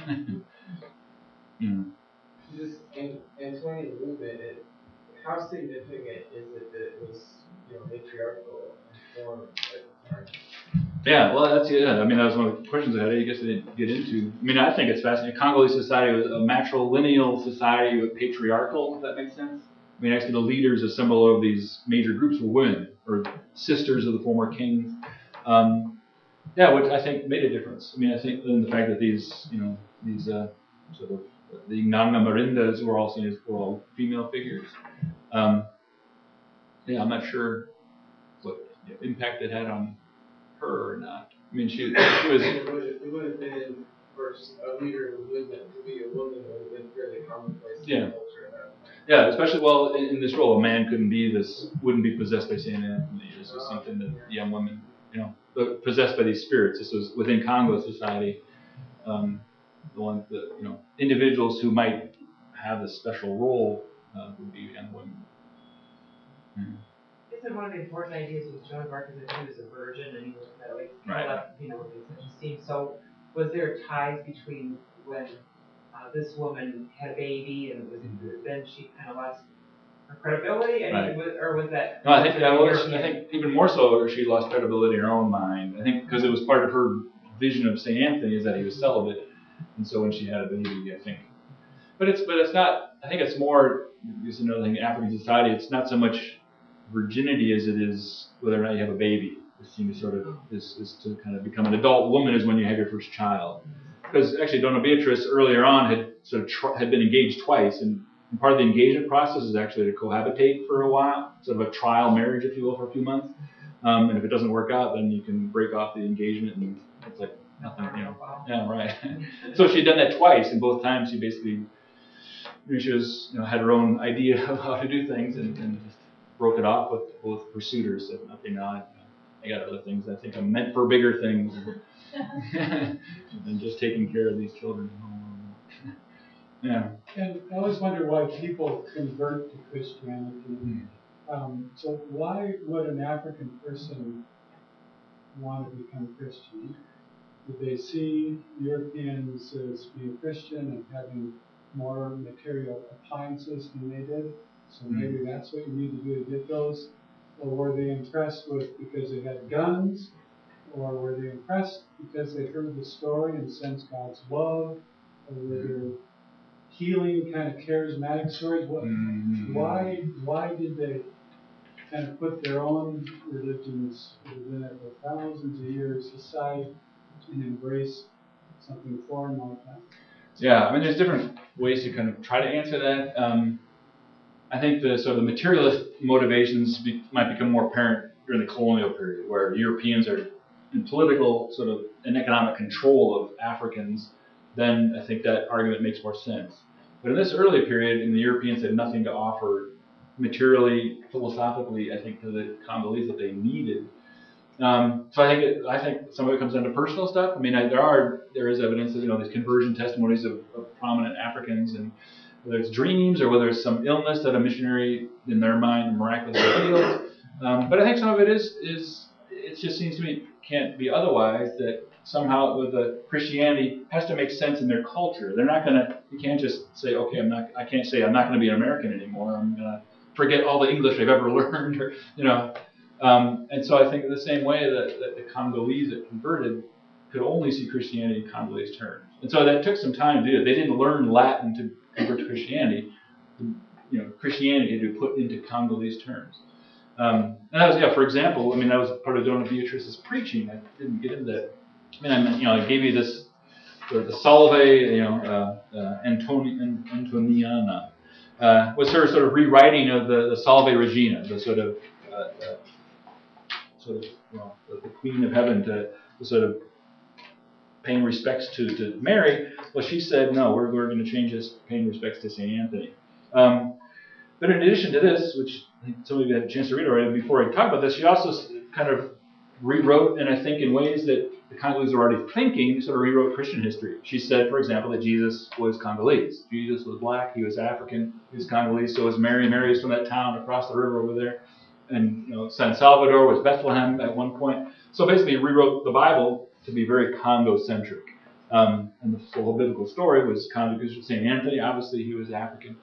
Just Antonian movement. How significant is it that it was matriarchal in form at the time? Yeah, well, that was one of the questions I had. I guess I didn't get into. I think it's fascinating. Congolese society was a matrilineal society, with patriarchal, if that makes sense. Actually, the leaders of several of these major groups were women, or sisters of the former kings. Which I think made a difference. I think in the fact that these sort of the Nganga Marindas were all seen as female figures. I'm not sure what impact it had on her or not. She was. It would have been, for a leader of a movement to be a woman would have been fairly commonplace in the culture at that point. Yeah, especially in this role, a man wouldn't be possessed by Saint Anthony. This was something that young women, possessed by these spirits. This was within Congo society. The ones that individuals who might have this special role would be young women. Isn't one of the important ideas with Joan of Arc is that he was a virgin and he was left, with such esteem. So was there ties between when this woman had a baby and then she kind of lost her credibility? Or was that? No, I think even more so, she lost credibility in her own mind. I think because it was part of her vision of Saint Anthony is that he was celibate, and so when she had a baby, I think. But it's not. I think it's more. This is another thing. African society. It's not so much virginity as it is whether or not you have a baby. It seems sort of is to kind of become an adult woman is when you have your first child. Because actually, Dona Beatrice earlier on had been engaged twice, and part of the engagement process is actually to cohabitate for a while, sort of a trial marriage, if you will, for a few months. And if it doesn't work out, then you can break off the engagement, and it's like nothing, Yeah, right. So she had done that twice, and both times she basically, she was, had her own idea of how to do things, and just broke it off with both pursuitors. Said, okay, now I got other things. I think I'm meant for bigger things than just taking care of these children. Yeah. And I always wonder why people convert to Christianity. So why would an African person want to become Christian? Did they see Europeans as being Christian and having more material appliances than they did? So maybe that's what you need to do to get those? Or were they impressed with because they had guns? Or were they impressed because they heard the story and sensed God's love? Or were there healing kind of charismatic stories? Why did they kind of put their own religions that have been there for thousands of years aside and embrace something foreign like that? Yeah, I mean, there's different ways to kind of try to answer that. I think the sort of the materialist motivations might become more apparent during the colonial period, where Europeans are in political sort of and economic control of Africans. Then I think that argument makes more sense. But in this early period, and the Europeans had nothing to offer materially, philosophically, I think, to the Congolese that they needed. So I think some of it comes down to personal stuff. I mean, there is evidence of these conversion testimonies of prominent Africans, and whether it's dreams or whether it's some illness that a missionary in their mind miraculously healed. But I think some of it is it just seems to me it can't be otherwise, that somehow with the Christianity has to make sense in their culture. They're not gonna. You can't just say, okay, I can't say I'm not going to be an American anymore. I'm gonna forget all the English I've ever learned, or and so I think in the same way that the Congolese that converted could only see Christianity in Congolese terms. And so that took some time to do it. They didn't learn Latin to convert to Christianity. Christianity had to be put into Congolese terms. And that was, for example, I mean, that was part of Dona Beatrice's preaching. I didn't get into that. I mean, I gave you this, the Salve, Antoniana, was her sort of rewriting of the Salve Regina, the sort of the Queen of Heaven, to sort of paying respects to Mary. Well, she said, no, we're going to change this, paying respects to St. Anthony. But in addition to this, which I think some of you had a chance to read already before I talk about this, she also kind of rewrote, and I think in ways that the Congolese were already thinking, sort of rewrote Christian history. She said, for example, that Jesus was Congolese. Jesus was black, he was African, he was Congolese, so was Mary. Mary was from that town across the river over there. And San Salvador was Bethlehem at one point. So basically rewrote the Bible to be very Congo-centric. And the whole biblical story was Congo, because St. Anthony, obviously he was African.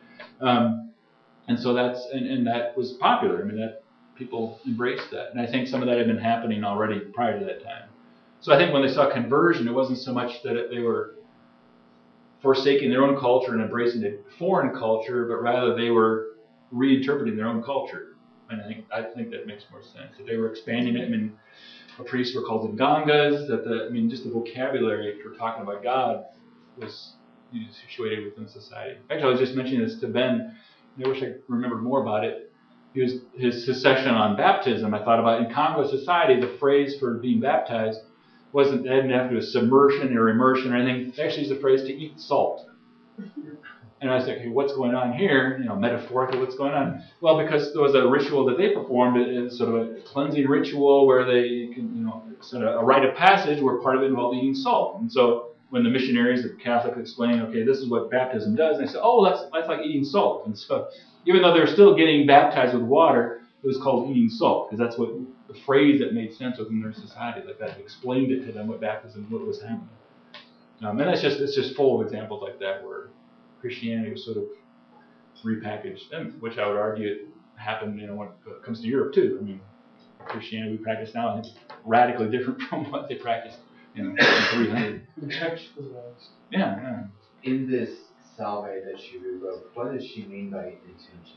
And so that was popular. I mean, that people embraced that. And I think some of that had been happening already prior to that time. So I think when they saw conversion, it wasn't so much that they were forsaking their own culture and embracing a foreign culture, but rather they were reinterpreting their own culture. And I think that makes more sense. That they were expanding it. I mean, the priests were called Ngangas. Just the vocabulary for talking about God was situated within society. Actually, I was just mentioning this to Ben. I wish I remembered more about it. His session on baptism. I thought about in Congo society, the phrase for being baptized didn't have to do with submersion or immersion or anything. They actually used the phrase to eat salt. And I was like, hey, what's going on here? Metaphorically, what's going on? Well, because there was a ritual that they performed, it's sort of a cleansing ritual where they can, sort of a rite of passage where part of it involved eating salt. And so when the missionaries, the Catholics, explained, okay, this is what baptism does, and they said, oh, that's like eating salt. And so even though they're still getting baptized with water, it was called eating salt, because that's what the phrase that made sense within their society, like that explained it to them what baptism, what was happening. And it's just full of examples like that where Christianity was sort of repackaged, and which I would argue happened, when it comes to Europe too. I mean, Christianity we practice now is radically different from what they practiced in 300. Contextualized. Yeah. In this salve that she rewrote, what does she mean by intention?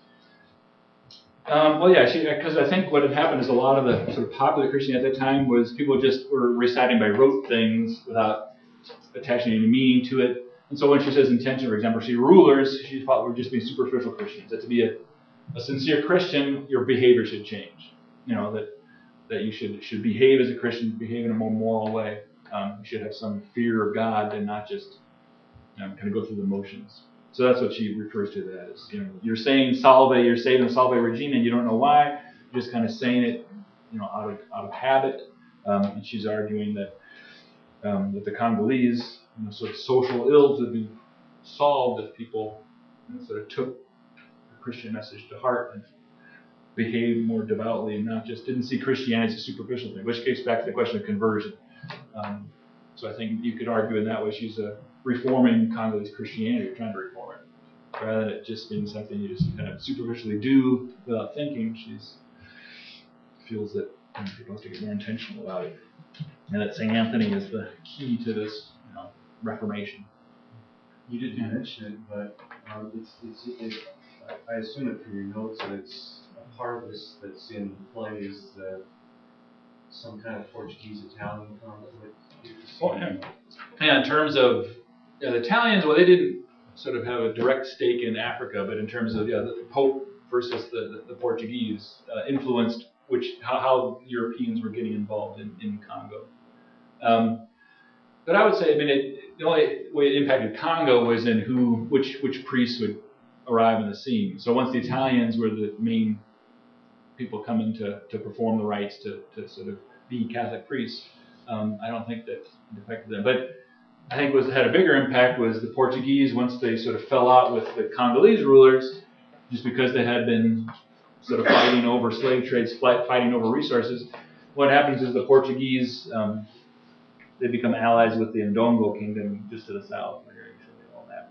Because I think what had happened is a lot of the sort of popular Christianity at that time was people just were reciting by rote things without attaching any meaning to it. And so when she says intention, for example, rulers, she thought were just being superficial Christians. That to be a sincere Christian, your behavior should change. That you should behave as a Christian, behave in a more moral way. You should have some fear of God and not just kind of go through the motions. So that's what she refers to that as. You're saying salve, you're saying Salve Regina, and you don't know why. You're just kind of saying it, out of habit. And she's arguing that the Congolese, sort of social ills would be solved if people sort of took the Christian message to heart and behaved more devoutly and not just didn't see Christianity as a superficial thing, which gets back to the question of conversion. So I think you could argue in that way she's reforming Congolese Christianity, or trying to reform it, rather than it just being something you just kind of superficially do without thinking. She feels that people have to get more intentional about it, and that St. Anthony is the key to this reformation. You didn't mention it, but I assume it from your notes that it's a part of this that's in play is some kind of Portuguese-Italian conflict. Oh, yeah, in terms of the Italians, well, they didn't sort of have a direct stake in Africa, but in terms of the Pope versus the Portuguese influenced how Europeans were getting involved in Congo. But I would say, the only way it impacted Congo was in which priests would arrive in the scene. So once the Italians were the main people coming to perform the rites to sort of be Catholic priests, I don't think that it affected them. But I think what had a bigger impact was the Portuguese, once they sort of fell out with the Congolese rulers, just because they had been sort of fighting over slave trades, fighting over resources. What happens is the Portuguese, they become allies with the Ndongo kingdom just to the south. All that.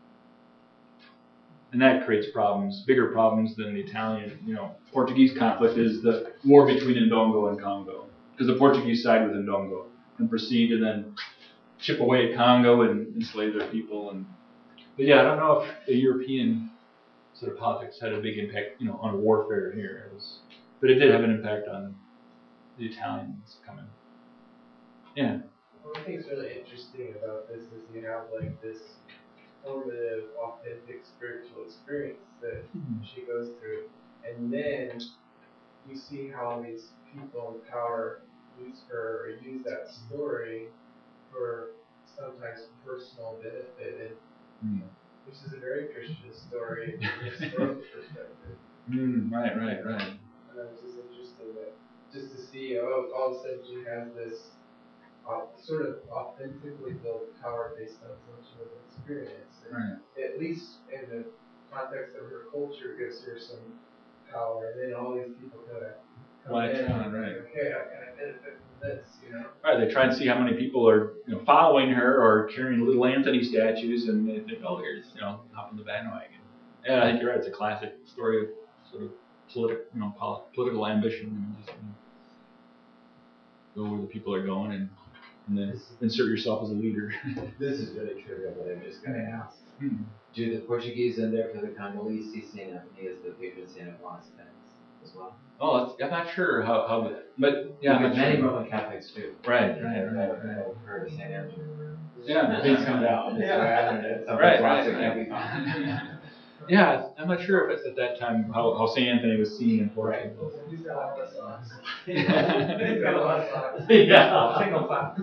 And that creates problems, bigger problems than the Italian, Portuguese conflict is the war between Ndongo and Congo. Because the Portuguese side with Ndongo and proceed to then chip away at Congo and enslave their people. But yeah, I don't know if the European sort of politics had a big impact, on warfare here. But it did have an impact on the Italians coming. Yeah. What I think is really interesting about this is you have like this formative, authentic spiritual experience that she goes through, and then you see how these people in power use her or use that story for sometimes personal benefit, and which is a very Christian story from a historical perspective. Right. And it's just interesting that just to see, all of a sudden she has this sort of authentically built power based on some sort of experience. And at least in the context of her culture, gives her some power. And then all these people kind of come in and okay, how can I benefit from this? Right. They try and see how many people are following her or carrying little Anthony statues, and they think, oh, here's hop on the bandwagon. And I think you're right. It's a classic story of sort of political ambition. Just go where the people are going and then insert yourself as a leader. This is really trivial, but I'm just going to ask. Do the Portuguese in there for the Congolese see St. Anthony as the patron saint of lost things as well? Oh, I'm not sure how but yeah, because many Roman Catholics do. Right. For St. Andrew. Yeah, things come down. Right. Yeah, I'm not sure if it's at that time how St. Anthony was seen in Portugal. He's got a lot of socks. Single socks.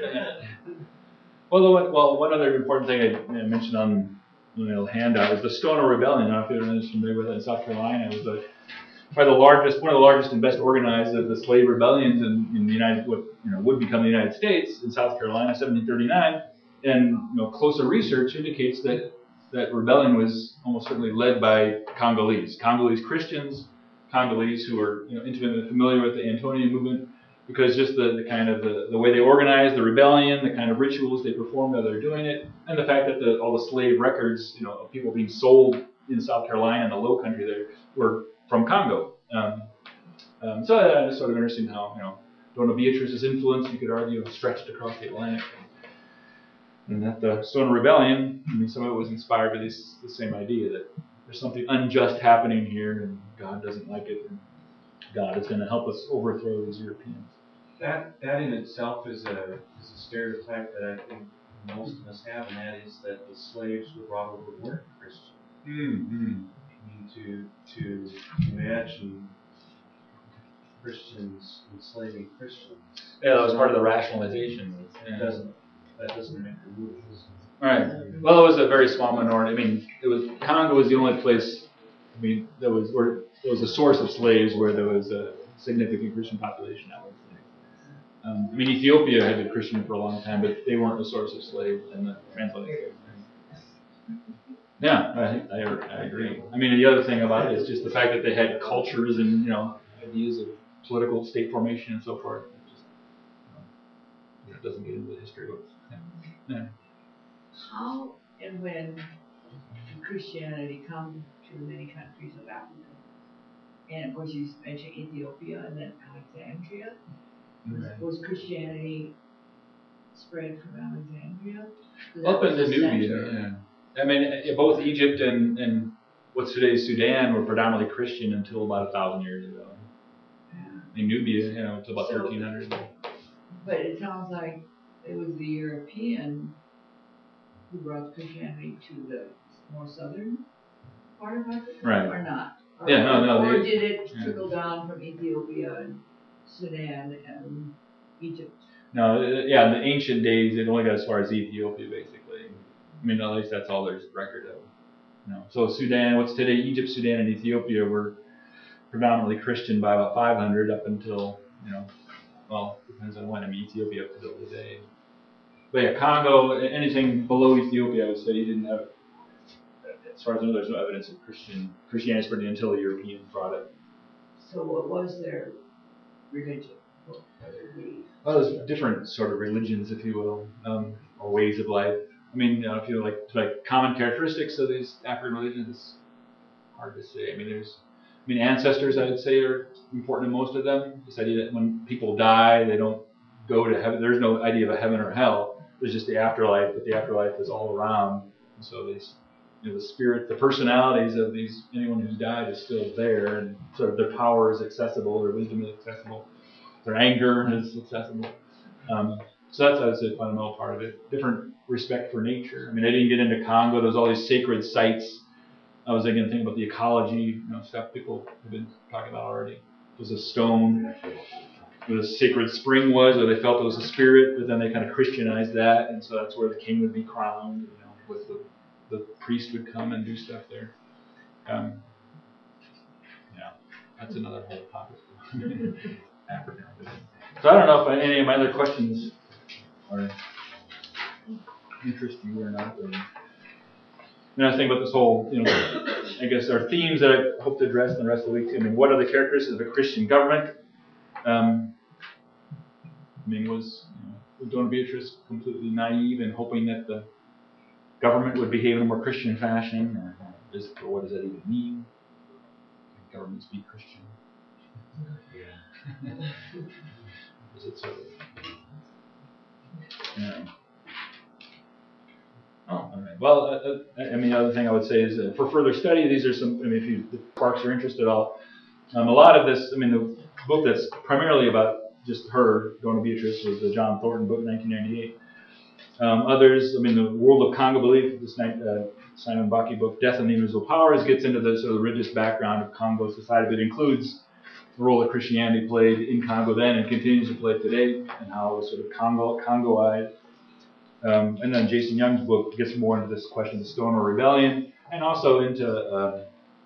Well, one other important thing I mentioned on the little handout is the Stono Rebellion. I don't know if you're familiar with it in South Carolina. It was one of the largest and best organized of the slave rebellions in the would become the United States in South Carolina, 1739. And closer research indicates that rebellion was almost certainly led by Congolese Christians, Congolese who were intimately familiar with the Antonian movement, because just the kind of the way they organized the rebellion, the kind of rituals they performed while they're doing it, and the fact that all the slave records, of people being sold in South Carolina and the Low Country there were from Congo. So it's sort of interesting how Dona Beatrice's influence, you could argue, stretched across the Atlantic. And that the Stono Rebellion, some of it was inspired by the same idea that there's something unjust happening here and God doesn't like it, and God is going to help us overthrow these Europeans. That in itself is a stereotype that I think most of us have, and that is that the slaves were brought over weren't Christian. To imagine Christians enslaving Christians. Yeah, that was part of the rationalization. That doesn't make the rules. Right. Well, it was a very small minority. Congo was the only place. There was a source of slaves where there was a significant Christian population. I would say. Ethiopia had been Christian for a long time, but they weren't a source of slaves in the transatlantic. Yeah, I agree. I mean, the other thing about it is just the fact that they had cultures and, ideas of political state formation and so forth. It just, it doesn't get into the history books. Yeah. How and when did Christianity come to the many countries of Africa? And of course, you mentioned Ethiopia and then Alexandria. Right. Was Christianity spread from Alexandria? Up into Nubia, yeah. I mean, both Egypt and what's today's Sudan were predominantly Christian until about 1,000 years ago. In Nubia, until about 1300. But it sounds like it was the European who brought Christianity to the more southern part of Africa, right? Or not? Or, yeah, no. Or did it trickle down from Ethiopia and Sudan and Egypt? No, in the ancient days, it only got as far as Ethiopia, basically. I mean, at least that's all there's record of. So Sudan, what's today Egypt, Sudan, and Ethiopia were predominantly Christian by about 500 up until, depends on when. I mean, Ethiopia up to today. But yeah, Congo, anything below Ethiopia, I would say you didn't have, as far as I know, there's no evidence of Christianity spreading until the Europeans brought it. So what was their religion? Well, there's different sort of religions, if you will, or ways of life. I mean, if you like common characteristics of these African religions, it's hard to say. I mean, ancestors, I would say, are important in most of them. This idea that when people die, they don't go to heaven. There's no idea of a heaven or hell. There's just the afterlife, but the afterlife is all around. And so the spirit, the personalities of anyone who's died is still there, and sort of their power is accessible, their wisdom is accessible, their anger is accessible. So that's, I would say, the fundamental part of it. Different respect for nature. I mean, I didn't get into Congo. There's all these sacred sites. I was again thinking about the ecology, stuff people have been talking about already. There's a stone where the sacred spring was, or they felt it was a spirit, but then they kind of Christianized that, and so that's where the king would be crowned, with the priest would come and do stuff there. That's another whole topic. Africa. So I don't know if any of my other questions are interest you or not. And I was thinking about this whole, I guess our themes that I hope to address in the rest of the week. I mean, what are the characteristics of a Christian government? Was Dona Beatrice completely naive and hoping that the government would behave in a more Christian fashion, or what does that even mean? Can governments be Christian? Yeah. Is it sort of? Oh, all right. Well, the other thing I would say is for further study, these are some. If the Parks are interested, a lot of this. The book that's primarily about just her, Dona Beatrice, was the John Thornton book, 1998. Others, the World of Congo Belief, this Simon Baki book, Death and the Invisible Powers, gets into the sort of religious background of Congo society, but includes the role that Christianity played in Congo then and continues to play today, and how it was sort of Congoized. And then Jason Young's book gets more into this question of the Stoner Rebellion, and also into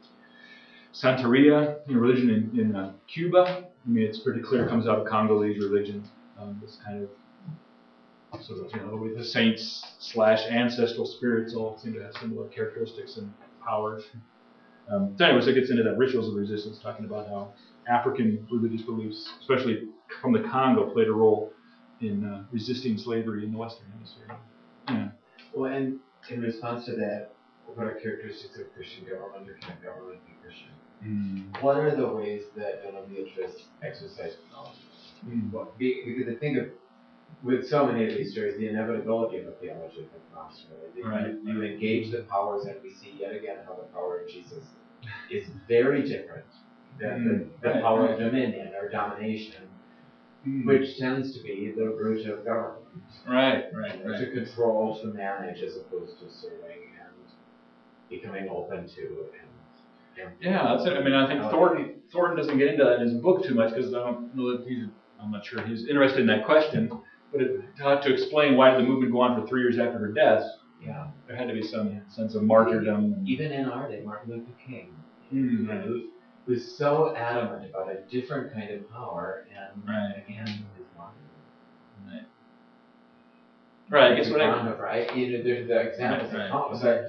Santeria, religion in Cuba. It's pretty clear it comes out of Congolese religion. This kind of sort of, with the saints / ancestral spirits all seem to have similar characteristics and powers. So it gets into that rituals of resistance, talking about how African religious beliefs, especially from the Congo, played a role in resisting slavery in the Western Hemisphere. Yeah. Well, and in response to that, what are characteristics of Christian government, or can a government be Christian? What are the ways that Dona Beatrice exercised power? Because I think of, with so many of these stories, the inevitability of a theology of the cross. Right? You engage the powers, and we see yet again how the power of Jesus is very different than the power of dominion or domination, which tends to be the root of government. Right. To control, to manage, as opposed to serving and becoming open to. That's it. I think Thornton doesn't get into that in his book too much, because I don't know that I'm not sure he's interested in that question. But to explain why did the movement go on for 3 years after her death, there had to be some sense of martyrdom. Even in our day, Martin Luther King, who was so adamant about a different kind of power, and again, his martyrdom. Right. I guess there's the examples of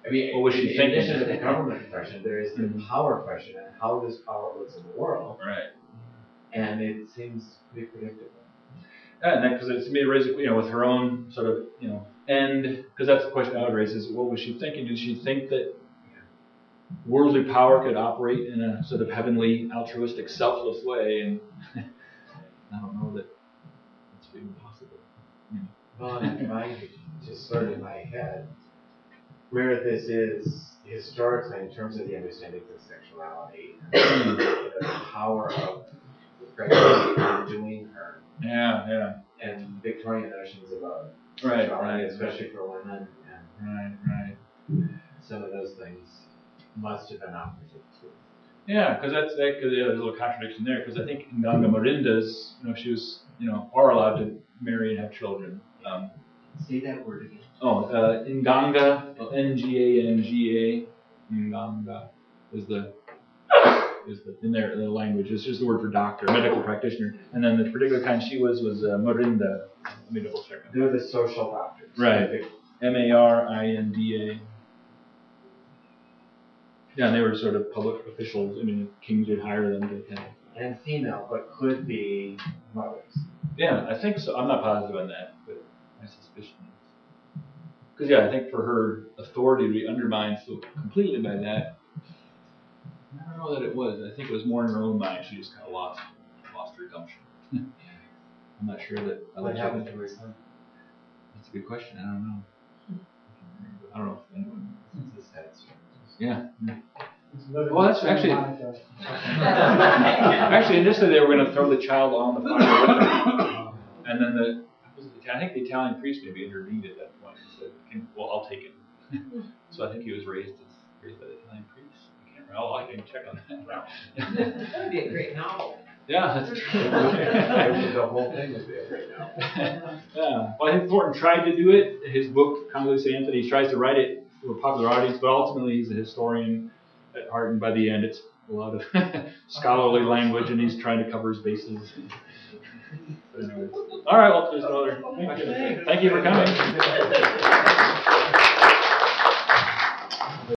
I mean, What was she in thinking? addition to the government question, there is the power question and how this power looks in the world, Right. and it seems pretty predictable. And then, because it's made raise, with her own sort of, end, because that's the question I would raise is, what was she thinking? Did she think that worldly power could operate in a sort of heavenly, altruistic, selfless way? And I don't know that it's even possible. Well, in my, just sort of in my head, where this is historically in terms of the understanding of sexuality, the power of pregnancy undoing her, Yeah. and Victorian notions about Right, sexuality, right. especially for women, and Right. some of those things must have been operative too. Yeah, because there's a little contradiction there. Because I think Nganga Marinda's, she was, are allowed to marry and have children. Say that word again. Nganga, Nganga, Nganga is the in their language. It's just the word for doctor, medical practitioner. And then the particular kind she was Marinda. Let me double check. They're the social doctors. Right. Marinda. Yeah, and they were sort of public officials. I mean, kings would hire them to kind of. And female, but could be mothers. Yeah, I think so. I'm not positive on that, but my suspicion is. Because, yeah, I think for her authority to be undermined so completely by that, I don't know that it was. I think it was more in her own mind. She just kind of lost her gumption. I'm not sure that. What happened to her son? That's a good question. I don't know. I don't know if anyone. It's a sad story. Yeah. Well, that's actually. Actually, initially they were going to throw the child on the fire with her. And then I think the Italian priest maybe intervened at that point and said, well, I'll take it. So I think he was raised by the Italian priest. I can't remember. I can check on that. That would be a great novel. Yeah, that's true. The whole thing would be a great novel. Yeah. Well, I think Thornton tried to do it. His book, Convoluted Anthony, he tries to write it for a popular audience, but ultimately he's a historian at heart, and by the end it's a lot of scholarly language, and he's trying to cover his bases. But anyways. All right, well, there's no other. Thank you for coming.